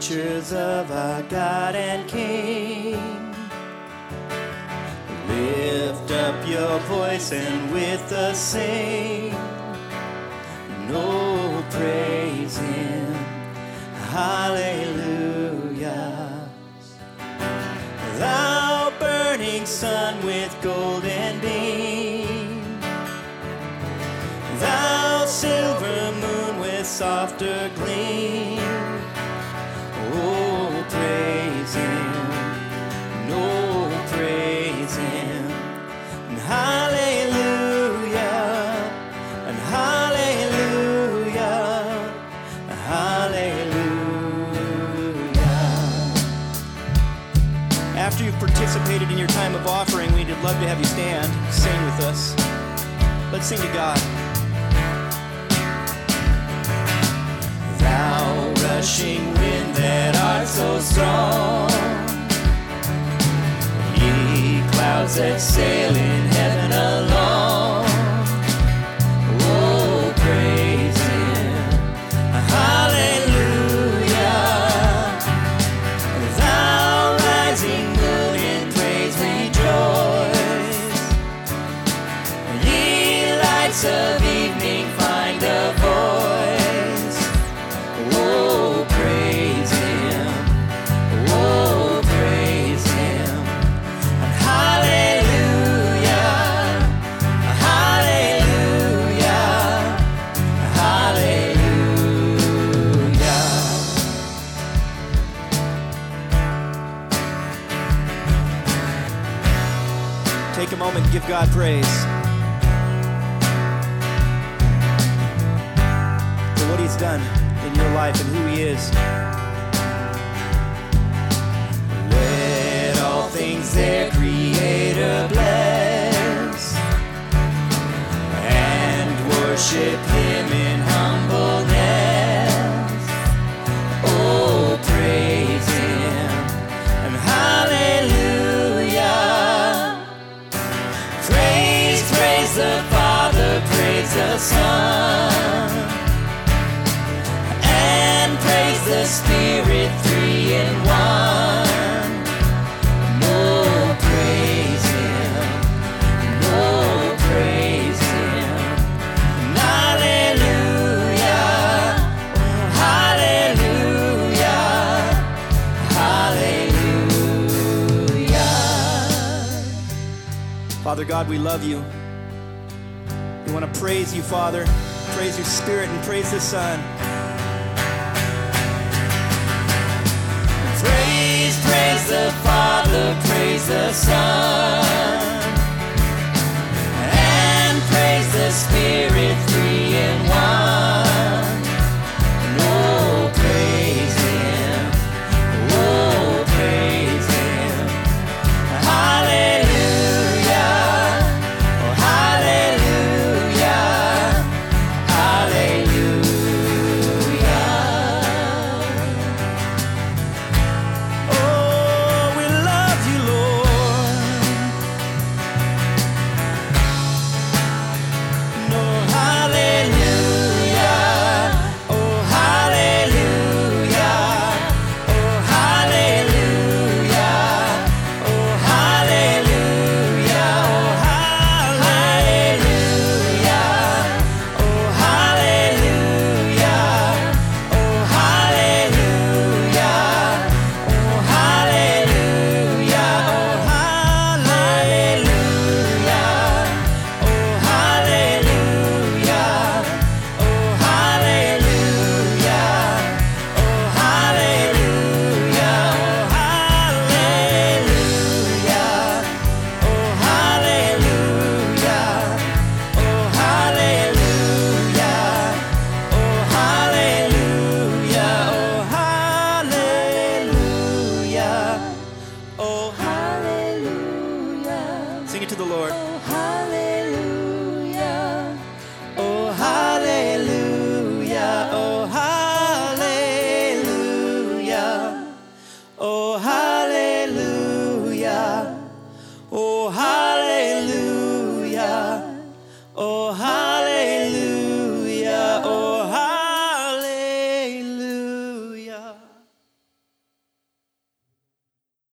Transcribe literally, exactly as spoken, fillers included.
creatures of our God and King. Lift up your voice and with us sing. No, praise Him. Hallelujah. Thou burning sun with golden beam, thou silver moon with softer gleam. Oh, praise Him. No, praise Him. And hallelujah. And hallelujah. Hallelujah. After you've participated in your time of offering, we'd love to have you stand, sing with us. Let's sing to God. Thou rushing wind that art so strong, ye clouds that sail in heaven along. Oh, praise Him. Hallelujah. Thou rising moon in praise rejoice. Ye lights of evening find a voice. Oh, praise Him. Oh, praise Him. And hallelujah. Hallelujah. Hallelujah. Take a moment and give God praise for what He's done in your life and who He is. Let all things their Creator bless and worship Him in humbleness. Oh, praise Him and hallelujah. Praise, praise the Father, praise the Son, and praise the Spirit, three in one. No, praise Him. No, praise Him. Hallelujah. Hallelujah. Hallelujah. Father God, we love you. We want to praise you, Father. Praise your Spirit and praise the Son. Praise, praise the Father, praise the Son, and praise the Spirit, three in one. Oh, praise Him. Oh, praise Him. Hallelujah. Oh, hallelujah. Hallelujah. Oh, we love you, Lord. No, hallelujah. Oh, hallelujah. Oh, hallelujah. Oh, hallelujah. Oh, hallelujah. Oh, hallelujah. Oh, hallelujah. Oh, hallelujah. Oh, hallelujah. Oh, hallelujah. Oh, hallelujah. Oh, hallelujah. Oh, hallelujah. Oh, hallelujah. Oh, hallelujah. Oh, hallelujah. Oh, hallelujah. Oh, hallelujah. Sing it to the Lord. Oh, hallelujah.